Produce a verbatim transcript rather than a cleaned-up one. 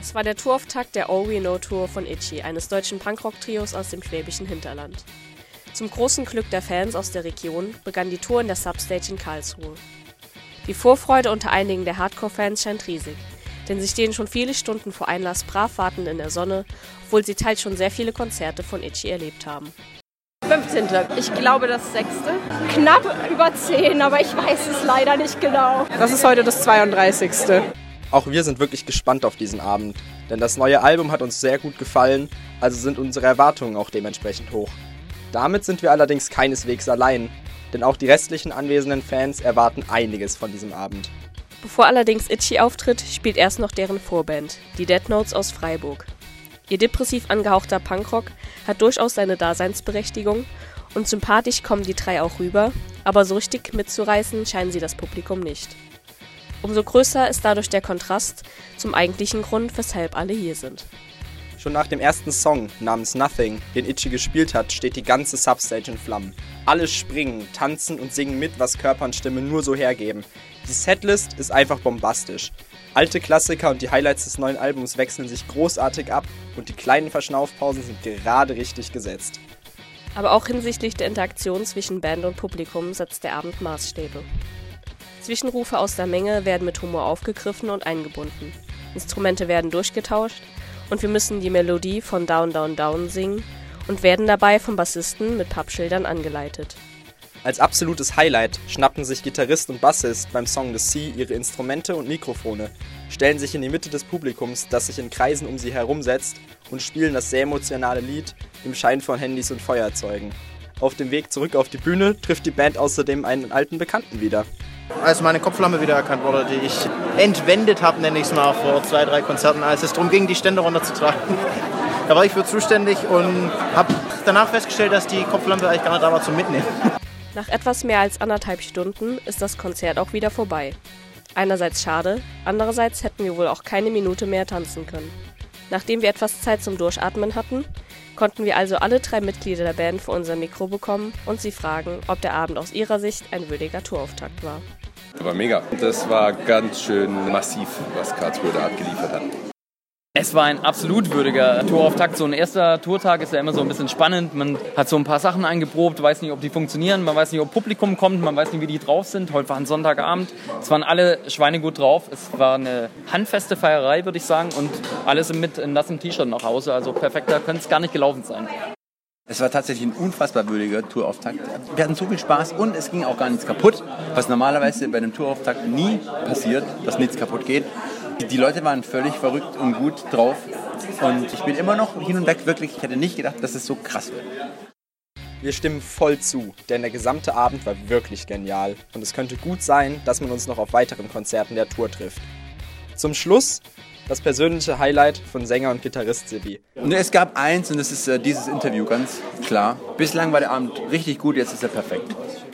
Es war der Tourauftakt der All We Know Tour von Itchy, eines deutschen Punkrock-Trios aus dem schwäbischen Hinterland. Zum großen Glück der Fans aus der Region begann die Tour in der Substage in Karlsruhe. Die Vorfreude unter einigen der Hardcore-Fans scheint riesig, denn sie stehen schon viele Stunden vor Einlass brav wartend in der Sonne, obwohl sie teils schon sehr viele Konzerte von Itchy erlebt haben. fünfzehnte Ich glaube das sechste Knapp über zehn, aber ich weiß es leider nicht genau. Das ist heute das zweiunddreißigste Auch wir sind wirklich gespannt auf diesen Abend, denn das neue Album hat uns sehr gut gefallen, also sind unsere Erwartungen auch dementsprechend hoch. Damit sind wir allerdings keineswegs allein, denn auch die restlichen anwesenden Fans erwarten einiges von diesem Abend. Bevor allerdings Itchy auftritt, spielt erst noch deren Vorband, die Dead Notes aus Freiburg. Ihr depressiv angehauchter Punkrock hat durchaus seine Daseinsberechtigung und sympathisch kommen die drei auch rüber, aber so richtig mitzureißen scheinen sie das Publikum nicht. Umso größer ist dadurch der Kontrast zum eigentlichen Grund, weshalb alle hier sind. Schon nach dem ersten Song namens Nothing, den Itchy gespielt hat, steht die ganze Substage in Flammen. Alle springen, tanzen und singen mit, was Körper und Stimme nur so hergeben. Die Setlist ist einfach bombastisch. Alte Klassiker und die Highlights des neuen Albums wechseln sich großartig ab und die kleinen Verschnaufpausen sind gerade richtig gesetzt. Aber auch hinsichtlich der Interaktion zwischen Band und Publikum setzt der Abend Maßstäbe. Zwischenrufe aus der Menge werden mit Humor aufgegriffen und eingebunden. Instrumente werden durchgetauscht und wir müssen die Melodie von Down, Down, Down singen und werden dabei vom Bassisten mit Pappschildern angeleitet. Als absolutes Highlight schnappen sich Gitarrist und Bassist beim Song The Sea ihre Instrumente und Mikrofone, stellen sich in die Mitte des Publikums, das sich in Kreisen um sie herumsetzt, und spielen das sehr emotionale Lied im Schein von Handys und Feuerzeugen. Auf dem Weg zurück auf die Bühne trifft die Band außerdem einen alten Bekannten wieder. Als meine Kopfflamme wiedererkannt wurde, die ich entwendet habe, nenne ich es mal, vor zwei, drei Konzerten, als es darum ging, die Ständer runterzutragen. Da war ich für zuständig und habe danach festgestellt, dass die Kopflampe eigentlich gar nicht da war zum Mitnehmen. Nach etwas mehr als anderthalb Stunden ist das Konzert auch wieder vorbei. Einerseits schade, andererseits hätten wir wohl auch keine Minute mehr tanzen können. Nachdem wir etwas Zeit zum Durchatmen hatten, konnten wir also alle drei Mitglieder der Band vor unser Mikro bekommen und sie fragen, ob der Abend aus ihrer Sicht ein würdiger Tourauftakt war. War mega. Das war ganz schön massiv, was Karlsruhe da abgeliefert hat. Es war ein absolut würdiger Tourauftakt. So ein erster Tourtag ist ja immer so ein bisschen spannend. Man hat so ein paar Sachen eingeprobt, weiß nicht, ob die funktionieren, man weiß nicht, ob Publikum kommt, man weiß nicht, wie die drauf sind. Heute war ein Sonntagabend. Es waren alle schweinegut drauf. Es war eine handfeste Feierei, würde ich sagen. Und alle sind mit nassem T-Shirt nach Hause. Also perfekter könnte es gar nicht gelaufen sein. Es war tatsächlich ein unfassbar würdiger Tourauftakt. Wir hatten so viel Spaß und es ging auch gar nichts kaputt, was normalerweise bei einem Tourauftakt nie passiert, dass nichts kaputt geht. Die Leute waren völlig verrückt und gut drauf und ich bin immer noch hin und weg wirklich, ich hätte nicht gedacht, dass es so krass wird. Wir stimmen voll zu, denn der gesamte Abend war wirklich genial und es könnte gut sein, dass man uns noch auf weiteren Konzerten der Tour trifft. Zum Schluss das persönliche Highlight von Sänger und Gitarrist Sibi. Es gab eins und das ist äh, dieses Interview, ganz klar. Bislang war der Abend richtig gut, jetzt ist er perfekt.